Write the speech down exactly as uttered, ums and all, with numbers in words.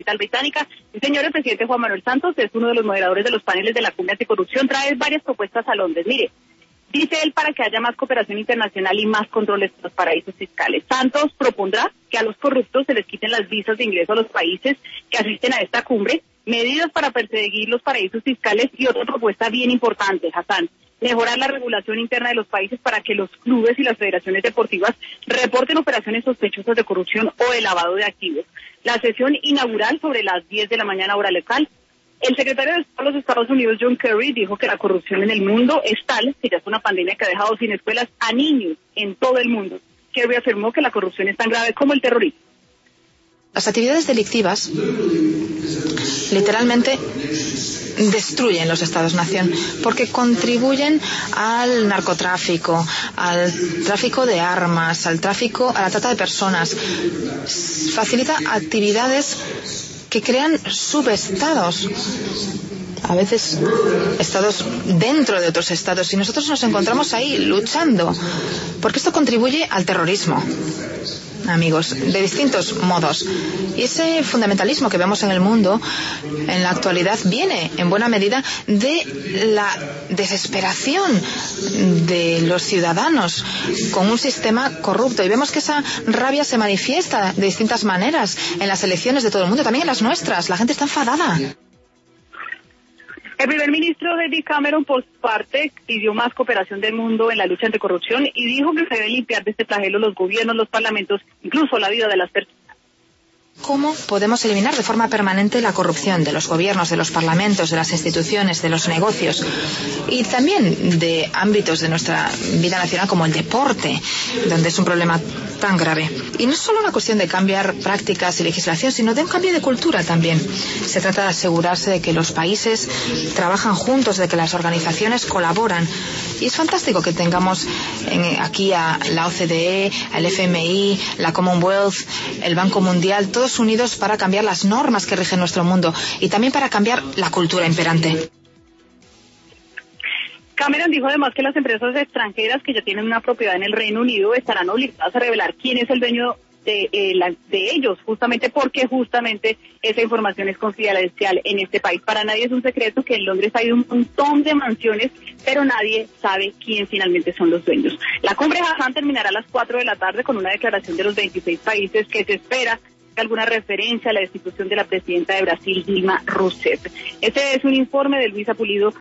capital británica. Y señor, el presidente Juan Manuel Santos es uno de los moderadores de los paneles de la Cumbre Anticorrupción, trae varias propuestas a Londres. Mire, dice él, para que haya más cooperación internacional y más controles de los paraísos fiscales. Santos propondrá que a los corruptos se les quiten las visas de ingreso a los países que asisten a esta cumbre, medidas para perseguir los paraísos fiscales y otra propuesta bien importante, Hassan, mejorar la regulación interna de los países para que los clubes y las federaciones deportivas reporten operaciones sospechosas de corrupción o de lavado de activos. La sesión inaugural sobre las diez de la mañana hora local. El secretario de Estado de los Estados Unidos, John Kerry, dijo que la corrupción en el mundo es tal que ya es una pandemia que ha dejado sin escuelas a niños en todo el mundo. Kerry afirmó que la corrupción es tan grave como el terrorismo. Las actividades delictivas literalmente destruyen los estados-nación porque contribuyen al narcotráfico, al tráfico de armas, al tráfico, a la trata de personas. Facilita actividades que crean subestados, a veces estados dentro de otros estados, y nosotros nos encontramos ahí luchando, porque esto contribuye al terrorismo, amigos, de distintos modos. Y ese fundamentalismo que vemos en el mundo en la actualidad viene en buena medida de la desesperación de los ciudadanos con un sistema corrupto, y vemos que esa rabia se manifiesta de distintas maneras en las elecciones de todo el mundo, también en las nuestras. La gente está enfadada. El primer ministro David Cameron, por su parte, pidió más cooperación del mundo en la lucha anticorrupción y dijo que se deben limpiar de este flagelo los gobiernos, los parlamentos, incluso la vida de las personas. ¿Cómo podemos eliminar de forma permanente la corrupción de los gobiernos, de los parlamentos, de las instituciones, de los negocios y también de ámbitos de nuestra vida nacional como el deporte, donde es un problema tan grave? Y no es solo una cuestión de cambiar prácticas y legislación, sino de un cambio de cultura también. Se trata de asegurarse de que los países trabajan juntos, de que las organizaciones colaboran. Y es fantástico que tengamos en, aquí a la O C D E, al F M I, la Commonwealth, el Banco Mundial, todos unidos para cambiar las normas que rigen nuestro mundo y también para cambiar la cultura imperante. Cameron dijo además que las empresas extranjeras que ya tienen una propiedad en el Reino Unido estarán obligadas a revelar quién es el dueño de, eh, la, de ellos, justamente porque justamente esa información es confidencial en este país. Para nadie es un secreto que en Londres hay un montón de mansiones, pero nadie sabe quién finalmente son los dueños. La cumbre Hassan terminará a las cuatro de la tarde con una declaración de los veintiséis países que se espera alguna referencia a la destitución de la presidenta de Brasil, Dilma Rousseff. Este es un informe de Luisa Pulido